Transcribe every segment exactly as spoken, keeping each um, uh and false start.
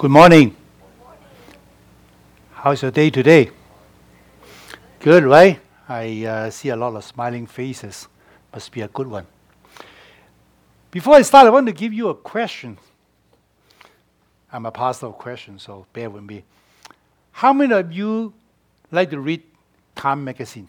Good morning. How's your day today? Good, right? I uh, see a lot of smiling faces. Must be a good one. Before I start, I want to give you a question. I'm a pastor of questions, so bear with me. How many of you like to read Time magazine?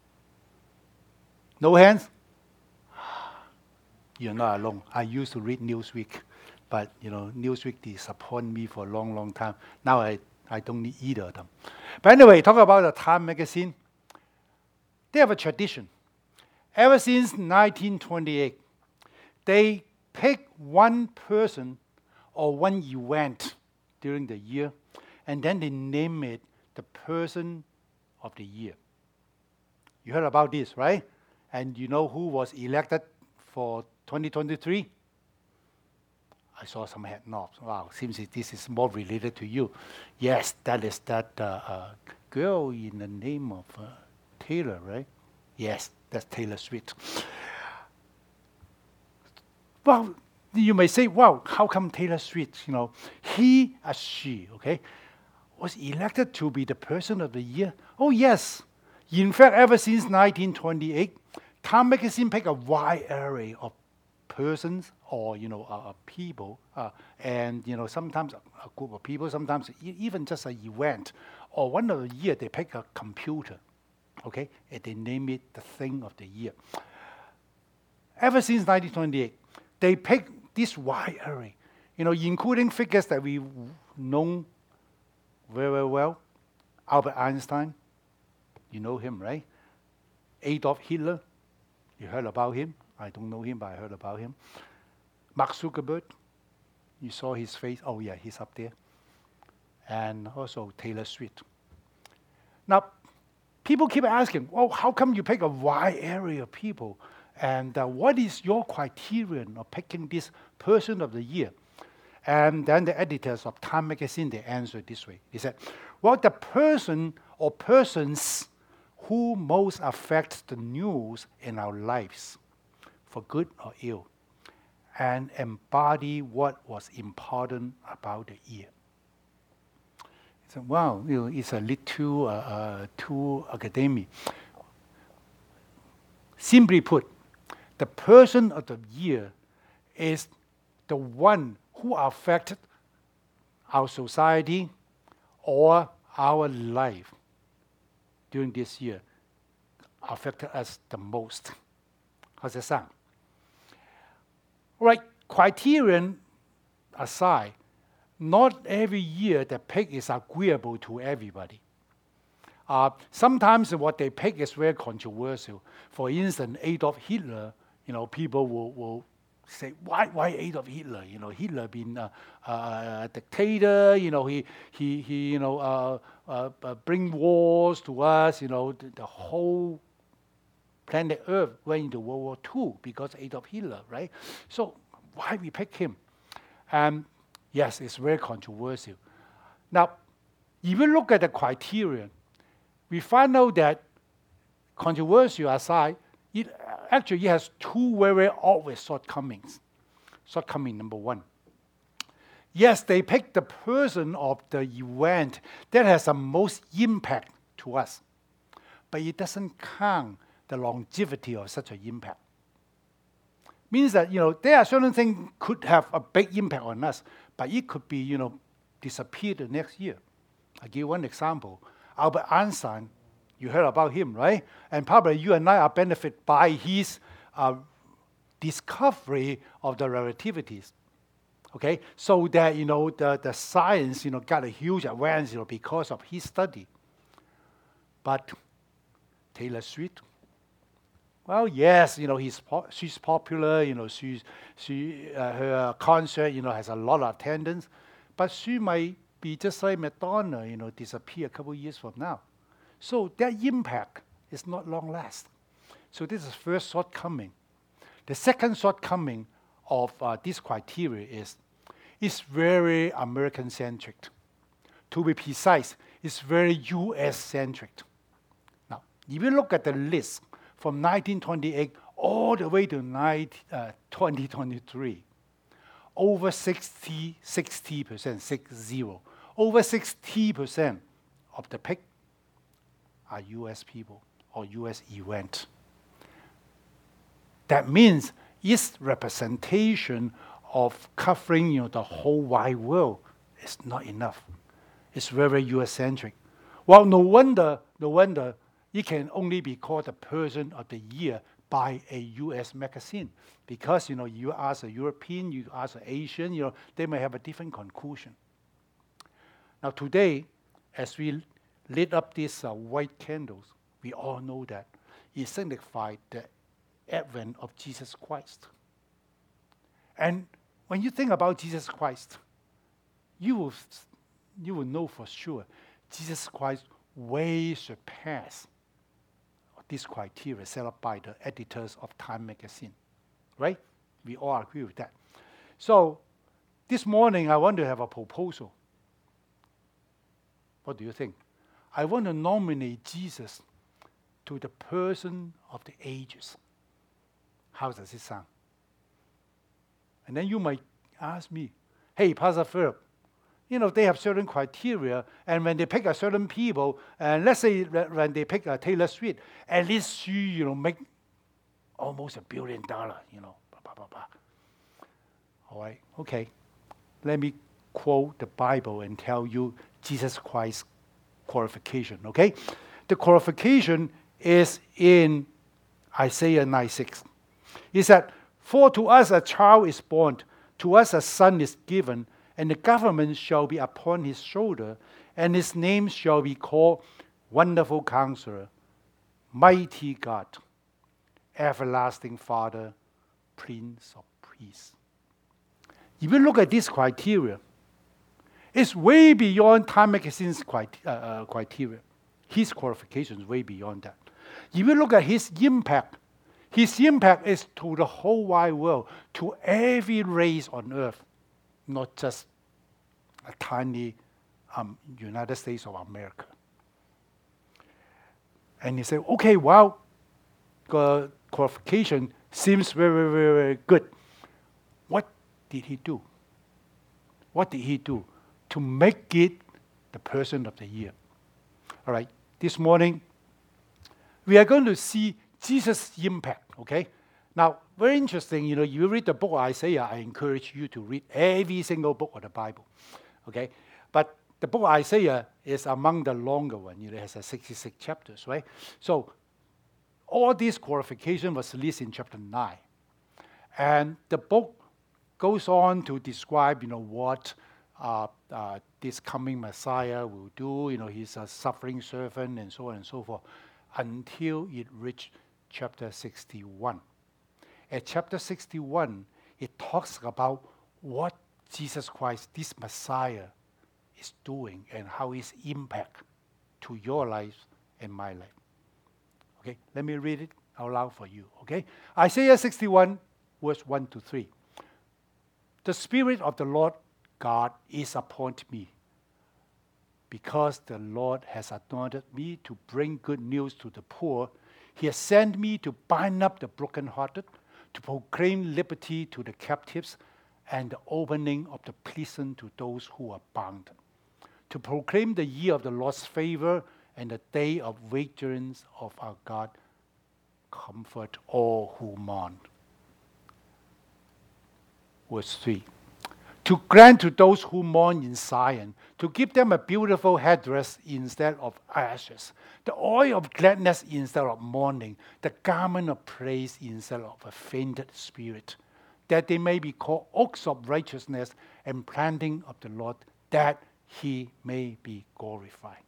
No hands? You're not alone. I used to read Newsweek, but you know, Newsweek disappointed me for a long, long time. Now I, I don't need either of them. But anyway, talk about the Time magazine. They have a tradition. Ever since nineteen twenty-eight, they pick one person or one event during the year, and then they name it the person of the year. You heard about this, right? And you know who was elected for twenty twenty-three? I saw some head nods. Wow, seems that this is more related to you. Yes, that is that uh, uh, girl in the name of uh, Taylor, right? Yes, that's Taylor Swift. Well, you may say, wow, how come Taylor Swift, you know, he or she, okay, was elected to be the person of the year? Oh, yes. In fact, ever since nineteen twenty-eight, Time magazine picked a wide array of persons or, you know, uh, people, uh, and, you know, sometimes a, a group of people, sometimes e- even just an event, or one of the year they pick a computer, okay, and they name it the thing of the year. Ever since nineteen twenty-eight, they picked this wide array, you know, including figures that we know very, very well. Albert Einstein, you know him, right? Adolf Hitler, you heard about him. I don't know him, but I heard about him. Mark Zuckerberg, you saw his face. Oh, yeah, he's up there. And also Taylor Swift. Now, people keep asking, well, how come you pick a wide area of people? And uh, what is your criterion of picking this person of the year? And then the editors of Time magazine, they answered this way. They said, well, the person or persons who most affect the news in our lives, for good or ill, and embody what was important about the year. So, wow, you know, it's a little too, uh, uh, too academic. Simply put, the person of the year is the one who affected our society or our life during this year, affected us the most. How's that sound? Right, criterion aside, not every year the pick is agreeable to everybody. Uh, sometimes what they pick is very controversial. For instance, Adolf Hitler, you know, people will, will say, why, why Adolf Hitler? You know, Hitler been a, a, a dictator. You know, he, he, he you know, uh, uh, uh, bring wars to us. You know, the, the whole planet Earth went into World War Two because Adolf Hitler, right? So why we pick him? Um, yes, it's very controversial. Now, if you look at the criterion, we find out that controversial aside, it actually it has two very obvious shortcomings. Shortcoming number one. Yes, they pick the person of the event that has the most impact to us, but it doesn't count the longevity of such an impact. Means that, you know, there are certain things could have a big impact on us, but it could be, you know, disappear the next year. I'll give one example. Albert Einstein, you heard about him, right? And probably you and I are benefited by his uh, discovery of the relativities. Okay, so that, you know, the, the science, you know, got a huge advance, you know, because of his study. But Taylor Swift, well, yes, you know, he's po- she's popular, you know, she's, she, uh, her concert, you know, has a lot of attendance, but she might be just like Madonna, you know, disappear a couple of years from now. So that impact is not long lasting. So this is first shortcoming. The second shortcoming of uh, this criteria is it's very American-centric. To be precise, it's very U S-centric. Now, if you look at the list from nineteen twenty-eight all the way to twenty twenty-three, over sixty, sixty percent, six zero, over sixty percent of the pig are U S people or U S event. That means its representation of covering, you know, the whole wide world is not enough. It's very, very U S-centric. Well, no wonder, no wonder it can only be called the Person of the Year by a U S magazine. Because, you know, you ask a European, you ask an Asian, you know, they may have a different conclusion. Now today, as we lit up these uh, white candles, we all know that it signifies the advent of Jesus Christ. And when you think about Jesus Christ, you will, you will know for sure Jesus Christ way surpassed this criteria set up by the editors of Time magazine. Right? We all agree with that. So this morning I want to have a proposal. What do you think? I want to nominate Jesus to the Person of the Ages. How does it sound? And then you might ask me, hey, Pastor Philip, you know, they have certain criteria, and when they pick a certain people, and let's say when they pick a Taylor Swift, at least she, you know, make almost a billion dollars, you know, blah, blah, blah, blah. All right, okay. Let me quote the Bible and tell you Jesus Christ's qualification, okay? The qualification is in Isaiah nine six. He said, for to us a child is born, to us a son is given, and the government shall be upon his shoulder, and his name shall be called Wonderful Counselor, Mighty God, Everlasting Father, Prince of Peace. If you look at this criteria, it's way beyond Time Magazine's uh, uh, criteria. His qualification is way beyond that. If you look at his impact, his impact is to the whole wide world, to every race on earth, not just a tiny um, United States of America. And you say, okay, well, the qualification seems very, very, very good. What did he do? What did he do to make it the Person of the Year? All right, this morning, we are going to see Jesus' impact, okay? Now, very interesting, you know, you read the book of Isaiah, I encourage you to read every single book of the Bible, okay? But the book of Isaiah is among the longer one, you know, it has uh, sixty-six chapters, right? So, all this qualification was released in chapter nine. And the book goes on to describe, you know, what uh, uh, this coming Messiah will do, you know, he's a suffering servant and so on and so forth, until it reached chapter sixty-one. At chapter sixty-one, it talks about what Jesus Christ, this Messiah, is doing and how his impact to your life and my life. Okay, let me read it out loud for you, okay? Isaiah sixty-one, verse one to three. The Spirit of the Lord God is upon me, because the Lord has anointed me to bring good news to the poor. He has sent me to bind up the brokenhearted, to proclaim liberty to the captives, and the opening of the prison to those who are bound, to proclaim the year of the Lord's favor and the day of vengeance of our God. Comfort all who mourn. Verse three. To grant to those who mourn in Zion, to give them a beautiful headdress instead of ashes, the oil of gladness instead of mourning, the garment of praise instead of a fainted spirit, that they may be called oaks of righteousness and planting of the Lord, that he may be glorified.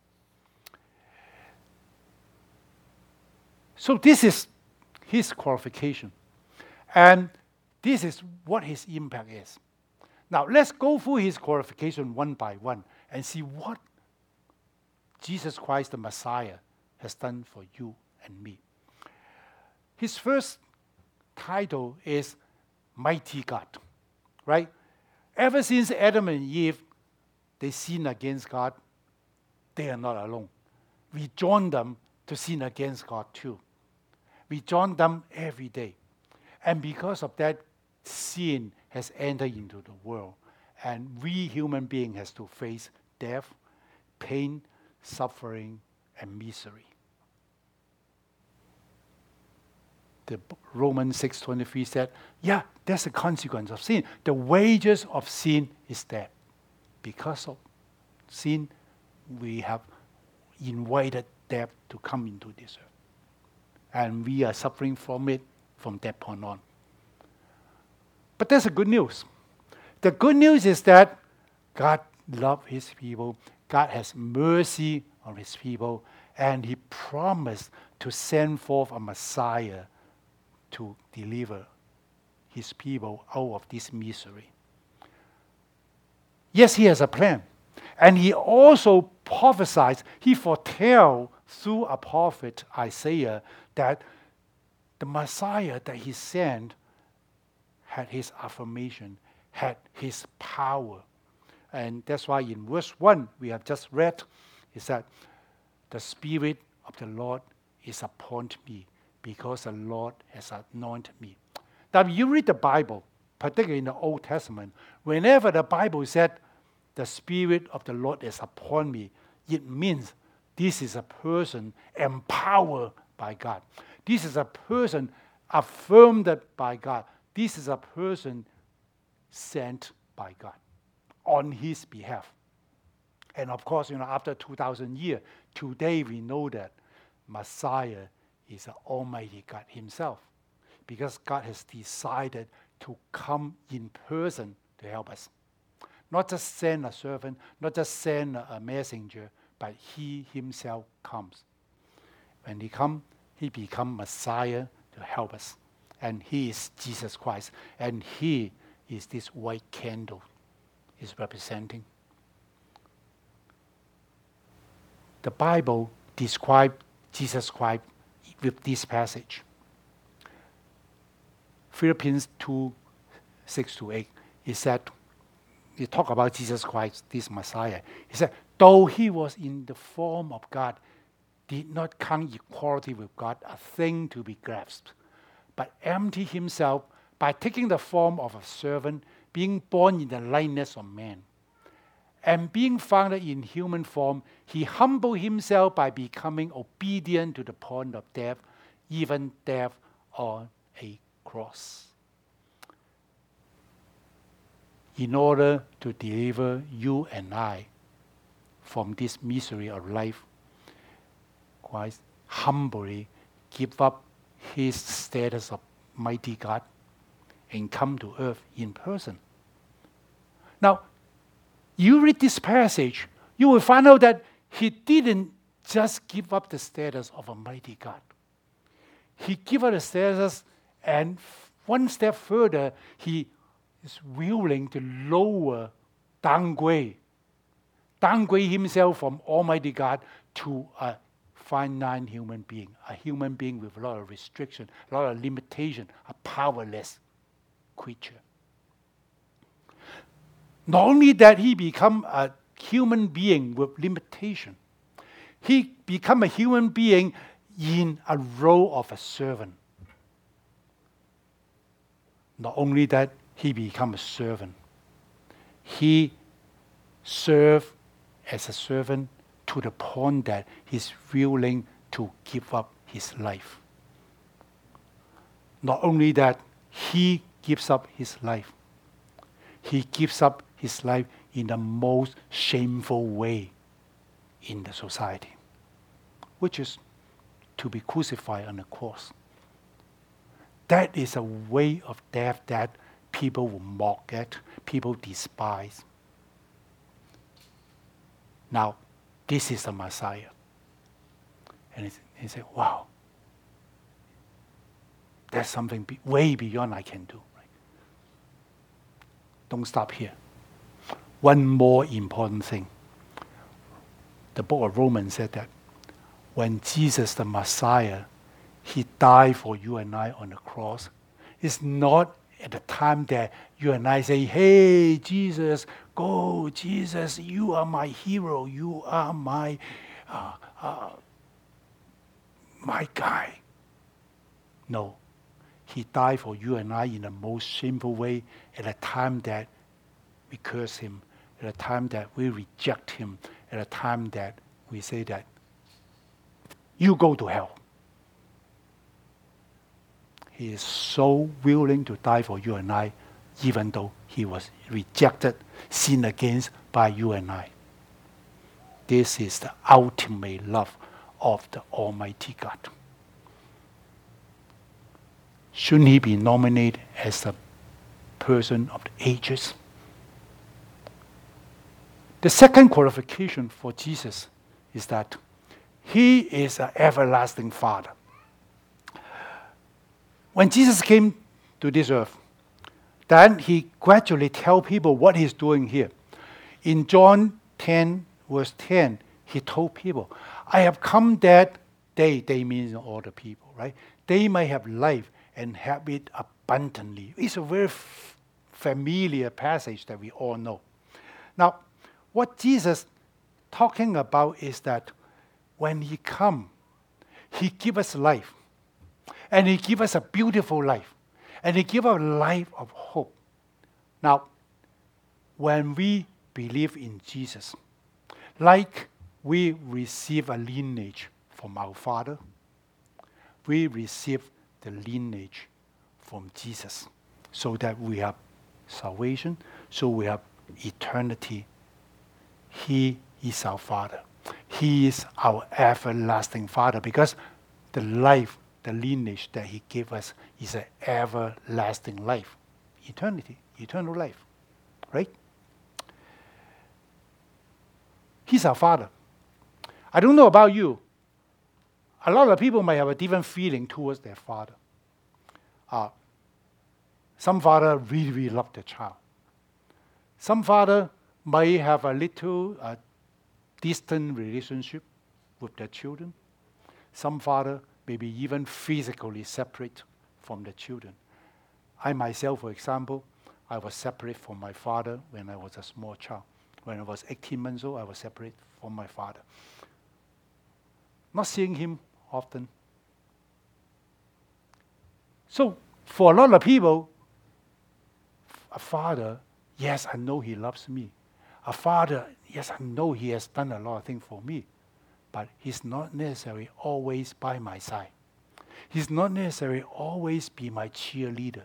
So this is his qualification. And this is what his impact is. Now, let's go through his qualification one by one and see what Jesus Christ, the Messiah, has done for you and me. His first title is Mighty God, right? Ever since Adam and Eve, they sinned against God, they are not alone. We join them to sin against God too. We join them every day. And because of that, sin has entered into the world, and we human beings has to face death, pain, suffering, and misery. The Romans six twenty-three said, yeah, that's the consequence of sin. The wages of sin is death. Because of sin, we have invited death to come into this earth. And we are suffering from it from that point on. But that's the good news. The good news is that God loves his people. God has mercy on his people. And he promised to send forth a Messiah to deliver his people out of this misery. Yes, he has a plan. And he also prophesied, he foretell through a prophet, Isaiah, that the Messiah that he sent had his affirmation, had his power. And that's why in verse one we have just read, is that the Spirit of the Lord is upon me, because the Lord has anointed me. Now, if you read the Bible, particularly in the Old Testament, whenever the Bible said, the Spirit of the Lord is upon me, it means this is a person empowered by God. This is a person affirmed by God. This is a person sent by God on his behalf. And of course, you know, after two thousand years, today we know that Messiah is the Almighty God himself, because God has decided to come in person to help us. Not just send a servant, not just send a messenger, but he himself comes. When he comes, he becomes Messiah to help us. And he is Jesus Christ. And he is this white candle is representing. The Bible describes Jesus Christ with this passage. Philippians two, six to eight. He said, he talked about Jesus Christ, this Messiah. He said, though he was in the form of God, did not count equality with God a thing to be grasped, but emptied himself by taking the form of a servant, being born in the likeness of man. And being found in human form, he humbled himself by becoming obedient to the point of death, even death on a cross. In order to deliver you and I from this misery of life, Christ humbly give up his status of mighty God and come to earth in person. Now, you read this passage, you will find out that he didn't just give up the status of a mighty God. He gave up the status, and one step further, he is willing to lower, downgrade, downgrade himself from Almighty God to a finite human being, a human being with a lot of restriction, a lot of limitation, a powerless creature. Not only that, he become a human being with limitation. He become a human being in a role of a servant. Not only that, he become a servant. He served as a servant to the point that he's willing to give up his life. Not only that, he gives up his life. He gives up his life in the most shameful way in the society, which is to be crucified on the cross. That is a way of death that people will mock at, people despise. Now, this is the Messiah. And he said, wow, that's something be- way beyond I can do. Right? Don't stop here. One more important thing. The book of Romans said that when Jesus, the Messiah, he died for you and I on the cross, it's not at the time that you and I say, hey, Jesus, go, Jesus, you are my hero, you are my, uh, uh, my guy. No, He died for you and I in the most shameful way at a time that we curse him, at a time that we reject him, at a time that we say that you go to hell. He is so willing to die for you and I, even though he was rejected, sinned against by you and I. This is the ultimate love of the Almighty God. Shouldn't he be nominated as the person of the ages? The second qualification for Jesus is that he is an everlasting Father. When Jesus came to this earth, then he gradually tells people what he's doing here. In John ten, verse ten, he told people, I have come that they, they means all the people, right? They may have life and have it abundantly. It's a very f- familiar passage that we all know. Now, what Jesus talking about is that when he come, he give us life. And he give us a beautiful life. And he give us a life of hope. Now, when we believe in Jesus, like we receive a lineage from our Father, we receive the lineage from Jesus, so that we have salvation, so we have eternity. He is our Father. He is our everlasting Father, because the life, the lineage that he gave us is an everlasting life. Eternity, eternal life. Right? He's our Father. I don't know about you. A lot of people might have a different feeling towards their father. Uh, some father really, really love their child. Some father might have a little uh, distant relationship with their children. Some father maybe even physically separate from the children. I myself, for example, I was separate from my father when I was a small child. When I was eighteen months old, I was separate from my father. Not seeing him often. So, for a lot of people, a father, yes, I know he loves me. A father, yes, I know he has done a lot of things for me. But he's not necessarily always by my side. He's not necessarily always be my cheerleader.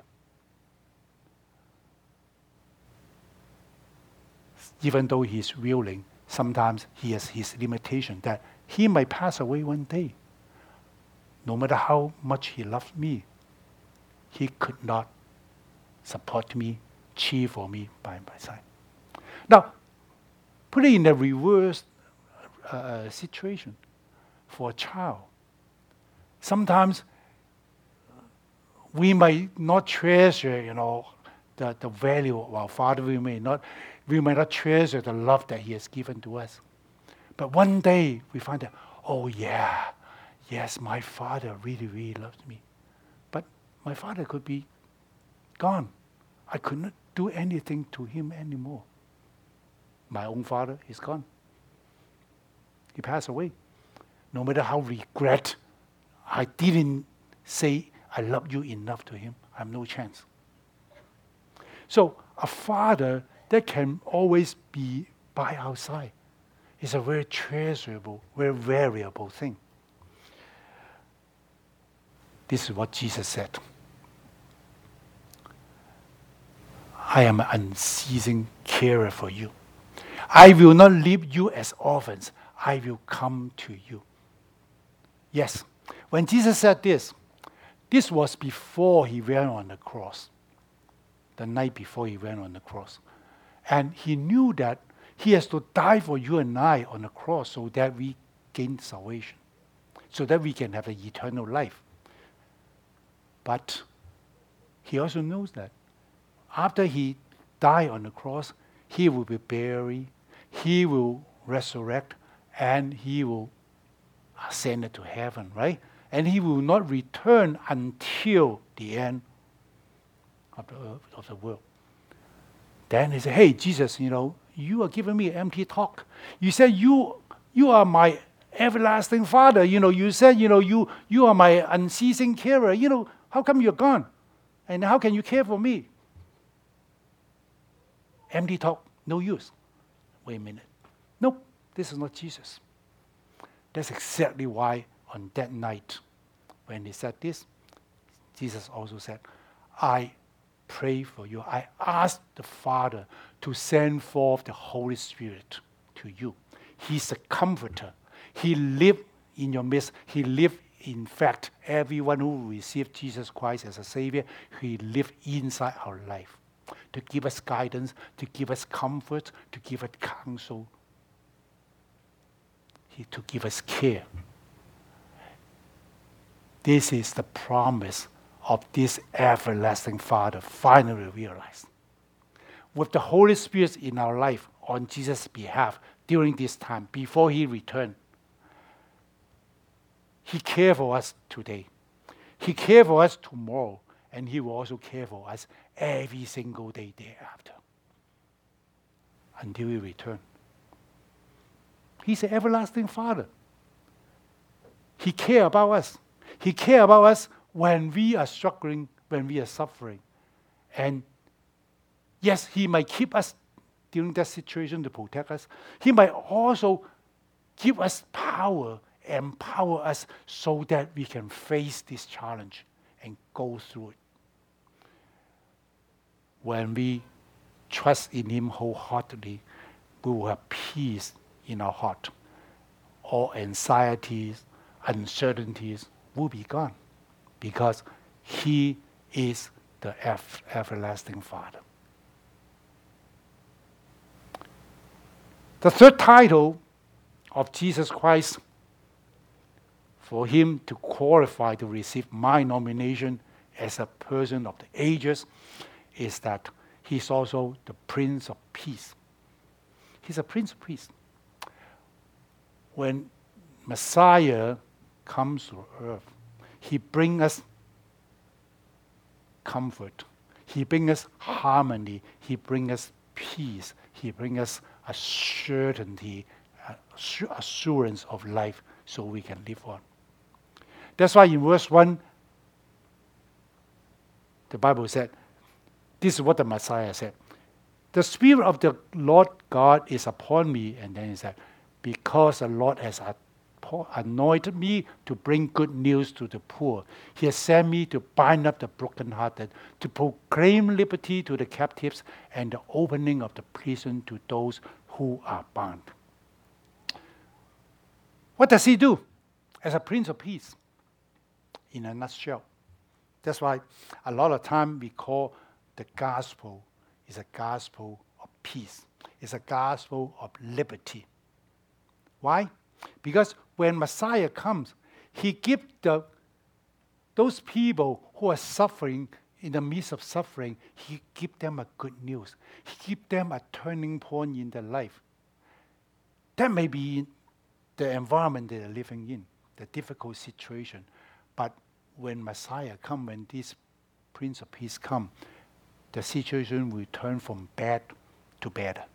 Even though he's willing, sometimes he has his limitation that he might pass away one day. No matter how much he loves me, he could not support me, cheer for me by my side. Now, put it in a reverse uh, situation for a child. Sometimes we might not treasure, you know, the, the value of our father. We may not, we may not treasure the love that he has given to us. But one day we find that, oh yeah, yes, my father really, really loves me. But my father could be gone. I could not do anything to him anymore. My own father is gone. He passed away. No matter how regret, I didn't say I love you enough to him. I have no chance. So a father that can always be by our side is a very treasurable, very variable thing. This is what Jesus said. I am an unceasing carer for you. I will not leave you as orphans. I will come to you. Yes, when Jesus said this, this was before he went on the cross. The night before he went on the cross. And he knew that he has to die for you and I on the cross so that we gain salvation. So that we can have the eternal life. But he also knows that after he died on the cross, he will be buried, he will resurrect, and he will ascend to heaven, right? And he will not return until the end of the earth, of the world. Then he said, hey, Jesus, you know, you are giving me empty talk. You said you you are my everlasting Father. You know, you said, you know, you you are my unceasing carer. You know, how come you're gone? And how can you care for me? Empty talk, no use. Wait a minute. Nope, this is not Jesus. That's exactly why on that night, when he said this, Jesus also said, I pray for you. I ask the Father to send forth the Holy Spirit to you. He's a comforter. He lived in your midst. He lived, in fact, everyone who received Jesus Christ as a Savior, he lived inside our life to give us guidance, to give us comfort, to give us counsel, he, to give us care. This is the promise of this everlasting Father finally realized. With the Holy Spirit in our life on Jesus' behalf during this time, before he returned, he cared for us today. He cared for us tomorrow, and he will also care for us every single day thereafter until he returns. He's an everlasting Father. He cares about us. He cares about us when we are struggling, when we are suffering. And yes, he might keep us during that situation to protect us. He might also give us power, empower us so that we can face this challenge and go through it. When we trust in him wholeheartedly, we will have peace in our heart. All anxieties, uncertainties will be gone because he is the ev- everlasting Father. The third title of Jesus Christ for him to qualify to receive my nomination as a person of the ages is that he's also the Prince of Peace. He's a Prince of Peace. When Messiah comes to earth, he brings us comfort. He brings us harmony. He brings us peace. He brings us a certainty, assurance of life so we can live on. That's why in verse one, the Bible said, this is what the Messiah said. The Spirit of the Lord God is upon me. And then he said, because the Lord has anointed me to bring good news to the poor. He has sent me to bind up the brokenhearted, to proclaim liberty to the captives and the opening of the prison to those who are bound. What does he do as a Prince of Peace? In a nutshell. That's why a lot of time we call the gospel is a gospel of peace. It's a gospel of liberty. Why? Because when Messiah comes, he gives the those people who are suffering, in the midst of suffering, he gives them a good news. He gives them a turning point in their life. That may be the environment they are living in, the difficult situation. But when Messiah comes, when this Prince of Peace comes, the situation will turn from bad to better.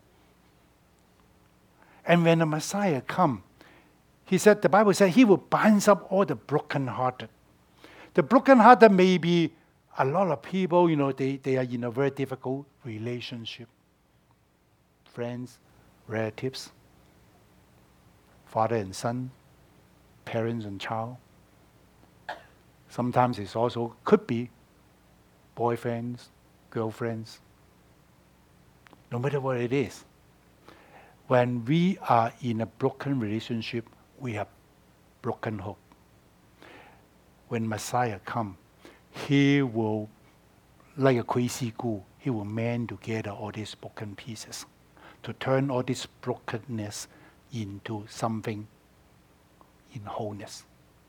And when the Messiah comes, he said, the Bible said, he will bind up all the brokenhearted. The brokenhearted may be a lot of people, you know, they, they are in a very difficult relationship. Friends, relatives, father and son, parents and child. Sometimes it also could be boyfriends, girlfriends. No matter what it is, when we are in a broken relationship, we have broken hope. When Messiah comes, he will, like a crazy glue, he will mend together all these broken pieces to turn all this brokenness into something in wholeness.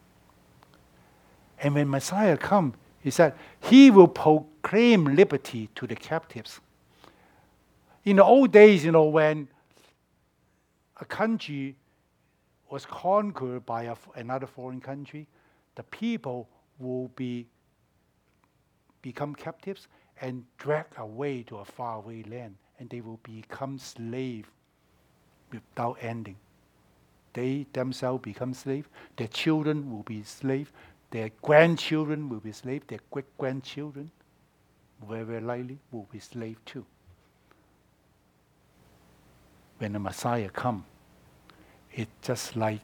And when Messiah comes, he said, he will proclaim liberty to the captives. In the old days, you know, when a country was conquered by a, another foreign country, the people will be become captives and dragged away to a faraway land, and they will become slaves without ending. They themselves become slaves. Their children will be slaves. Their grandchildren will be slaves. Their great-grandchildren. very likely will be slave too. When the Messiah comes, it's just like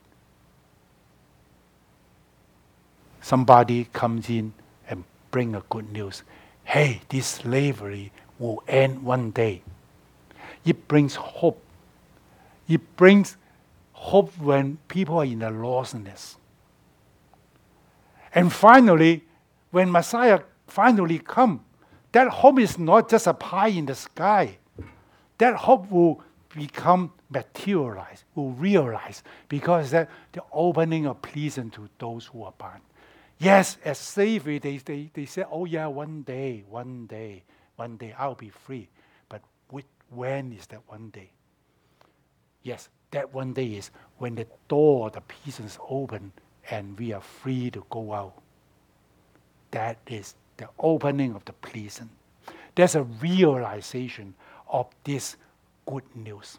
somebody comes in and bring a good news. Hey, this slavery will end one day. It brings hope. It brings hope when people are in the lostness. And finally, when Messiah finally comes, that hope is not just a pie in the sky. That hope will become materialized, will realize, because that the opening of prison to those who are bound. Yes, as slavery, they, they, they say, oh yeah, one day, one day, one day I'll be free. But with, when is that one day? Yes, that one day is when the door, the prisons open and we are free to go out. That is the opening of the prison. There's a realization of this good news.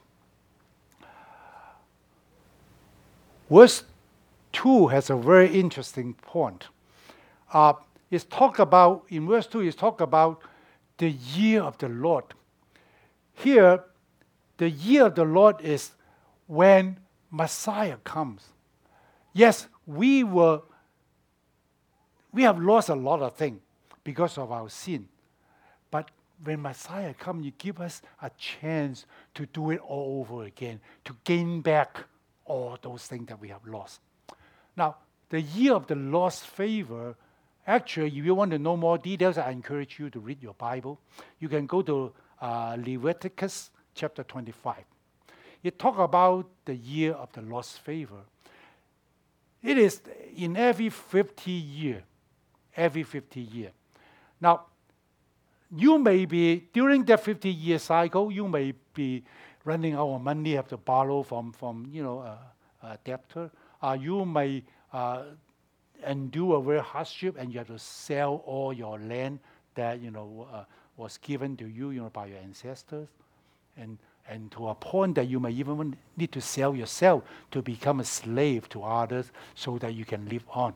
Verse two has a very interesting point. Uh, it's talk about, in verse two, it's talk about the year of the Lord. Here, the year of the Lord is when Messiah comes. Yes, we were, we have lost a lot of things because of our sin. But when Messiah comes, you give us a chance to do it all over again, to gain back all those things that we have lost. Now, the year of the Lord's favor, actually, if you want to know more details, I encourage you to read your Bible. You can go to uh, Leviticus chapter twenty-five. It talks about the year of the Lord's favor. It is in every fifty year, every fifty year. Now, you may be, during that fifty-year cycle, you may be running out of money, have to borrow from, from you know, a, a debtor. Uh, you may uh, endure a very hardship and you have to sell all your land that, you know, uh, was given to you, you know, by your ancestors. And, and to a point that you may even need to sell yourself to become a slave to others so that you can live on.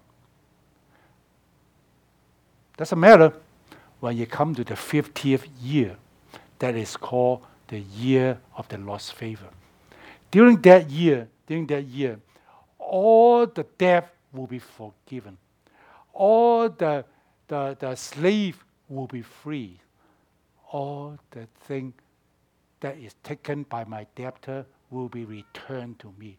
Doesn't matter. When you come to the fiftieth year, that is called the year of the Lord's favor. During that year, during that year, all the debt will be forgiven. All the, the, the slave will be free. All the thing that is taken by my debtor will be returned to me.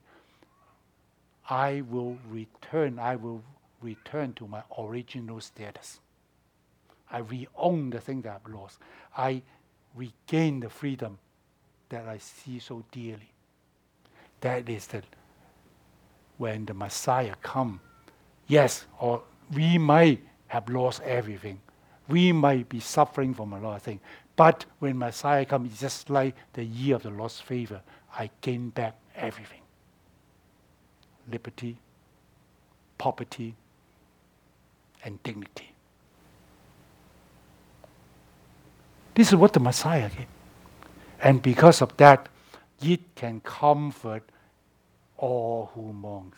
I will return, I will return to my original status. I re-own the thing that I've lost. I regain the freedom that I see so dearly. That is the when the Messiah comes. Yes, or we might have lost everything. We might be suffering from a lot of things. But when Messiah comes, it's just like the year of the Lord's favor. I gain back everything. Liberty, property, and dignity. This is what the Messiah gave. And because of that, it can comfort all who mourn.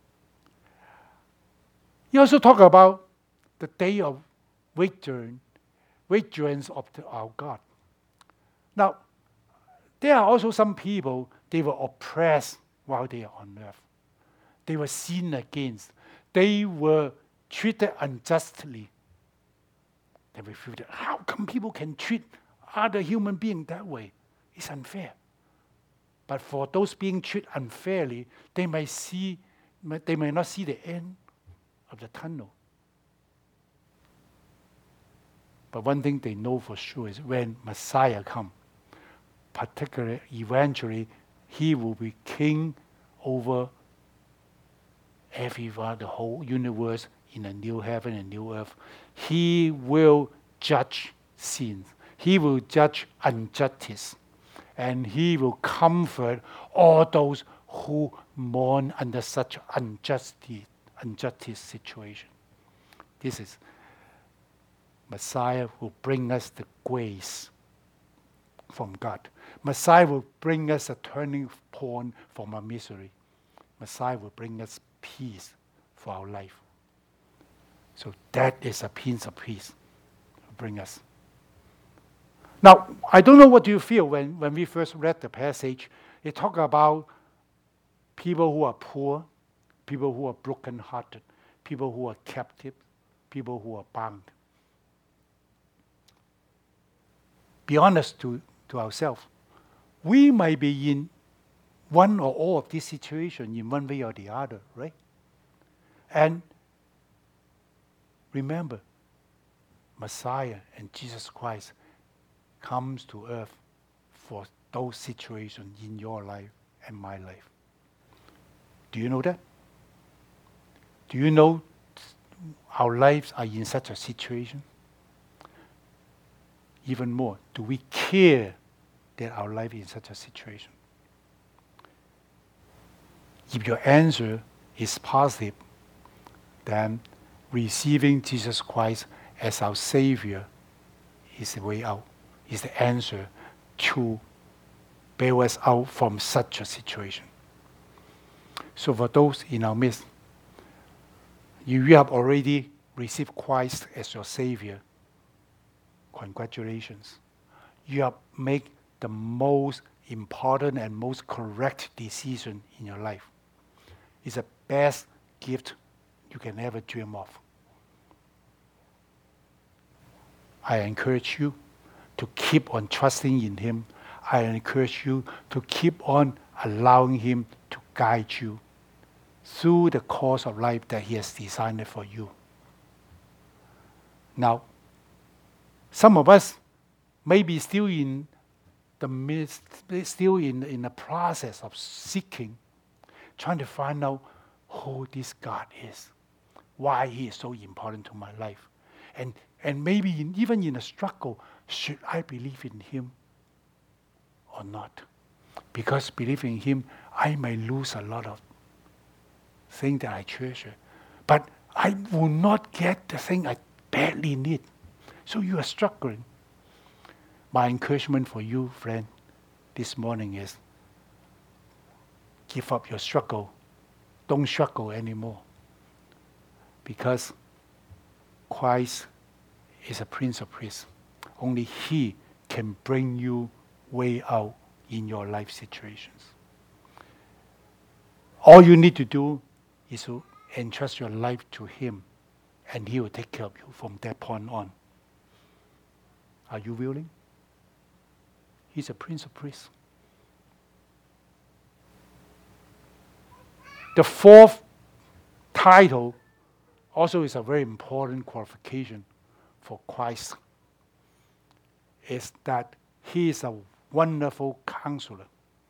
He also talk about the day of victory, vigilance of the, our God. Now, there are also some people, they were oppressed while they are on earth. They were sinned against. They were treated unjustly. They refuted. How come people can treat other human beings that way? It's unfair. But for those being treated unfairly, they may see, they may not see the end of the tunnel. But one thing they know for sure is when Messiah comes, particularly, eventually, he will be king over everyone, the whole universe, in a new heaven and new earth. He will judge sins. He will judge injustice. And he will comfort all those who mourn under such injustice, injustice situation. This is Messiah will bring us the grace from God. Messiah will bring us a turning point from our misery. Messiah will bring us peace for our life. So that is a Prince of Peace to bring us. Now, I don't know what you feel when, when we first read the passage. It talks about people who are poor, people who are broken-hearted, people who are captive, people who are bound. Be honest to, to ourselves. We might be in one or all of these situations in one way or the other, right? And remember, Messiah and Jesus Christ comes to earth for those situations in your life and my life. Do you know that? Do you know our lives are in such a situation? Even more, do we care that our life is in such a situation? If your answer is positive, then receiving Jesus Christ as our Savior is the way out, is the answer to bail us out from such a situation. So for those in our midst, you have already received Christ as your Savior. Congratulations. You have made the most important and most correct decision in your life. It's the best gift you can ever dream of. I encourage you to keep on trusting in Him. I encourage you to keep on allowing Him to guide you through the course of life that He has designed for you. Now, some of us may be still in the midst, still in, in the process of seeking, trying to find out who this God is, why He is so important to my life. And, and maybe in, even in a struggle, should I believe in Him or not? Because believing in Him, I may lose a lot of things that I treasure. But I will not get the thing I badly need. So you are struggling. My encouragement for you, friend, this morning is give up your struggle. Don't struggle anymore. Because Christ is a Prince of Peace. Only He can bring you way out in your life situations. All you need to do is to entrust your life to Him, and He will take care of you from that point on. Are you willing? He's a Prince of Peace. The fourth title also is a very important qualification for Christ, is that He is a wonderful counselor.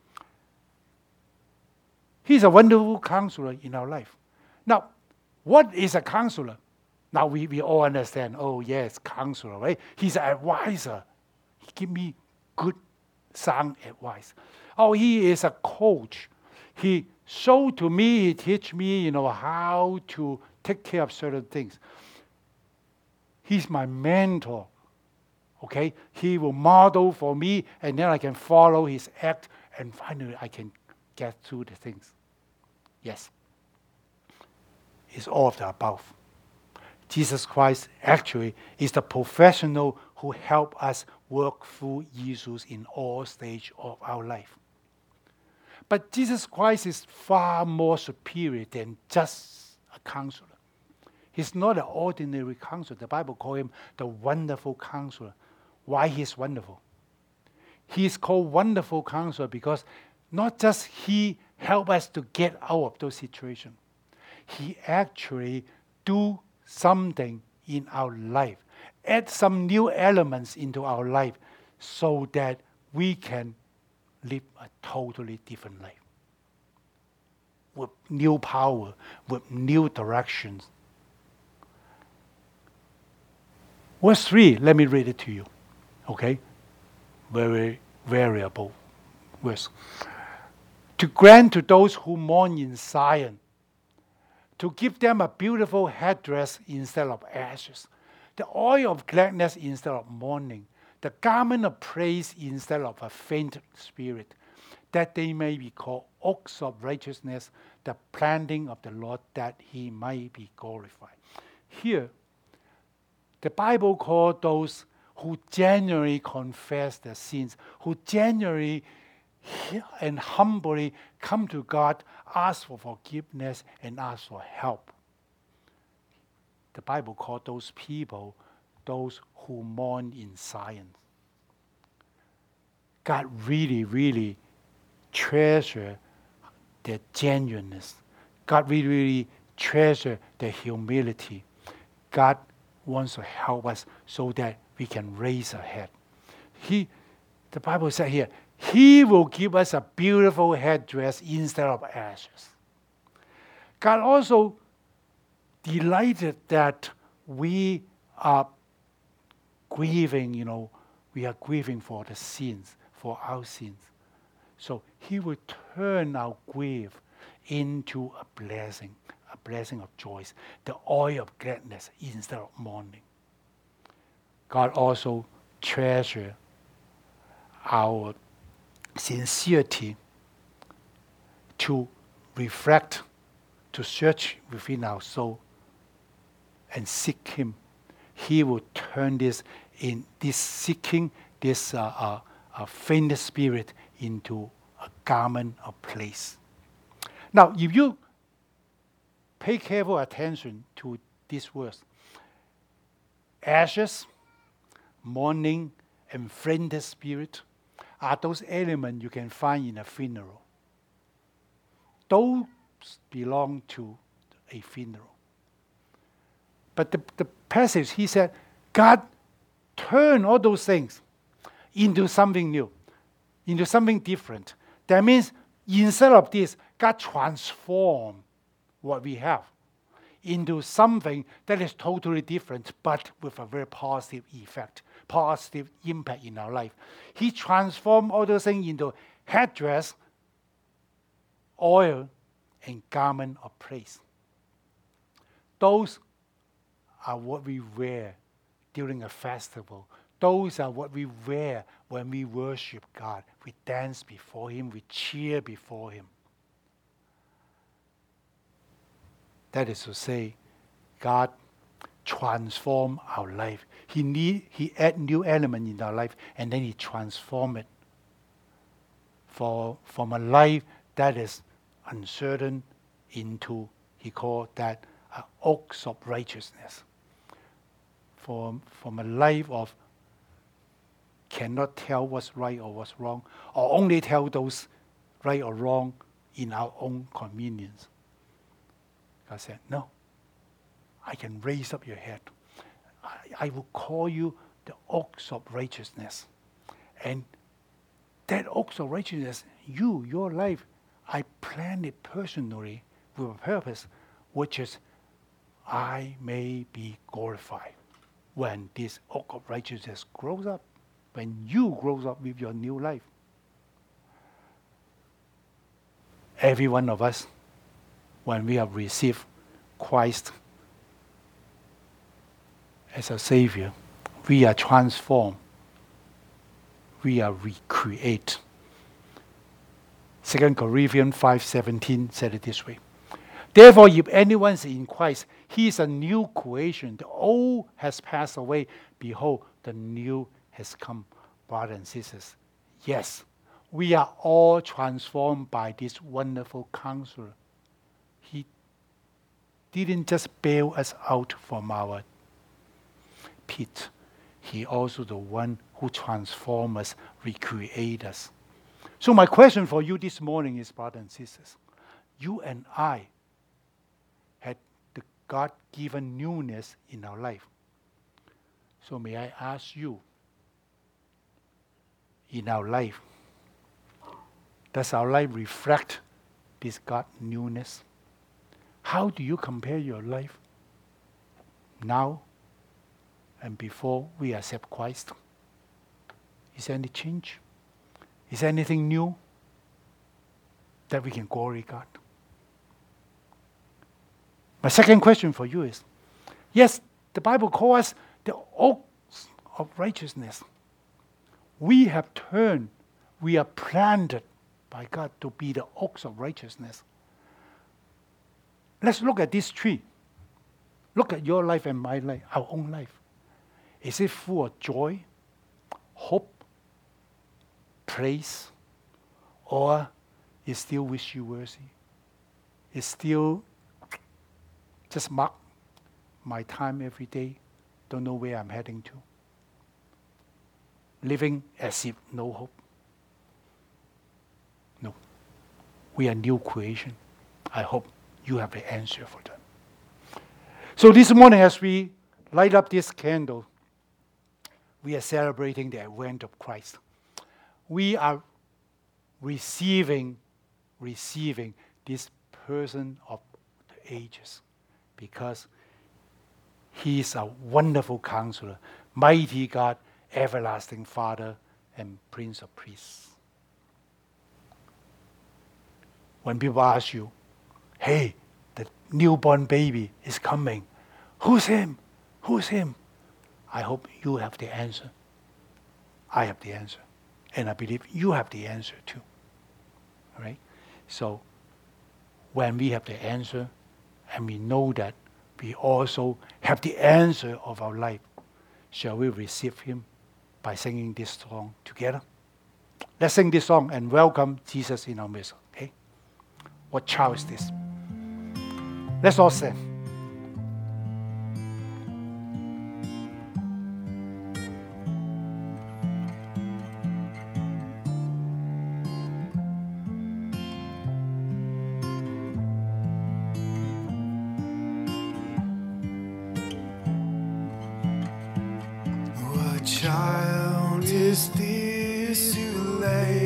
He's a wonderful counselor in our life. Now, what is a counselor? Now we, we all understand, oh yes, counselor, right? He's an advisor. He give me good, sound advice. Oh, he is a coach. He showed to me, he teach me, you know, how to take care of certain things. He's my mentor. Okay? He will model for me, and then I can follow his act, and finally I can get through the things. Yes. It's all of the above. Jesus Christ actually is the professional who helps us work through issues in all stages of our life. But Jesus Christ is far more superior than just a counselor. He's not an ordinary counselor. The Bible calls him the wonderful counselor. Why he's wonderful? He is called wonderful counselor because not just he helps us to get out of those situations. He actually do something in our life, add some new elements into our life so that we can live a totally different life with new power, with new directions. Verse three, let me read it to you. Okay? Very variable verse. To grant to those who mourn in Zion, to give them a beautiful headdress instead of ashes, the oil of gladness instead of mourning, the garment of praise instead of a faint spirit, that they may be called oaks of righteousness, the planting of the Lord, that He might be glorified. Here, the Bible calls those who genuinely confess their sins, who genuinely and humbly come to God, ask for forgiveness, and ask for help. The Bible calls those people those who mourn in silence. God really, really treasures their genuineness. God really, really treasures their humility. God wants to help us so that we can raise our head. He, the Bible said here, He will give us a beautiful headdress instead of ashes. God also delighted that we are grieving, you know, we are grieving for the sins, for our sins. So He will turn our grief into a blessing, a blessing of joy, the oil of gladness instead of mourning. God also treasures our sincerity to reflect, to search within our soul and seek Him. He will turn this in this seeking, this uh, uh, uh, faint spirit into a garment of praise. Now, if you pay careful attention to these words, ashes, mourning, and faint spirit are those elements you can find in a funeral. Those belong to a funeral. But the, the passage, he said, God turned all those things into something new, into something different. That means instead of this, God transformed what we have into something that is totally different, but with a very positive effect, positive impact in our life. He transformed all those things into headdress, oil, and garment of praise. Those are what we wear during a festival. Those are what we wear when we worship God. We dance before Him, we cheer before Him. That is to say, God transform our life. He need He add new element in our life, and then He transform it for from a life that is uncertain into, He called that uh, oaks of righteousness. From from a life of cannot tell what's right or what's wrong, or only tell those right or wrong in our own convenience. God said, no, I can raise up your head. I, I will call you the oaks of righteousness. And that oaks of righteousness, you, your life, I planned it personally with a purpose, which is I may be glorified when this oak of righteousness grows up, when you grow up with your new life. Every one of us, when we have received Christ as a Savior, we are transformed. We are recreated. Second Corinthians five seventeen said it this way. Therefore, if anyone is in Christ, he is a new creation. The old has passed away. Behold, the new has come. Brothers and sisters, yes, we are all transformed by this wonderful counselor. He didn't just bail us out from our pit. He also the one who transforms us, recreate us. So my question for you this morning is, brothers and sisters, you and I had the God-given newness in our life. So may I ask you, in our life, does our life reflect this God newness? How do you compare your life now and before we accept Christ? Is there any change? Is there anything new that we can glory God? My second question for you is, yes, the Bible calls us the oaks of righteousness. We have turned, we are planted by God to be the oaks of righteousness. Let's look at this tree. Look at your life and my life, our own life. Is it full of joy, hope, praise, or is still wishy-washy? Is still just mark my time every day, don't know where I'm heading to, living as if no hope? No. We are new creation. I hope you have the answer for that. So this morning, as we light up this candle, we are celebrating the advent of Christ. We are receiving, receiving this person of the ages, because he is a wonderful counselor, mighty God, everlasting Father, and Prince of Peace. When people ask you, hey, the newborn baby is coming, who's him? Who's him? I hope you have the answer. I have the answer. And I believe you have the answer too. All right? So when we have the answer, and we know that we also have the answer of our life, shall we receive him by singing this song together? Let's sing this song and welcome Jesus in our midst. Okay? What child is this? Let's all sing. Child is this who lay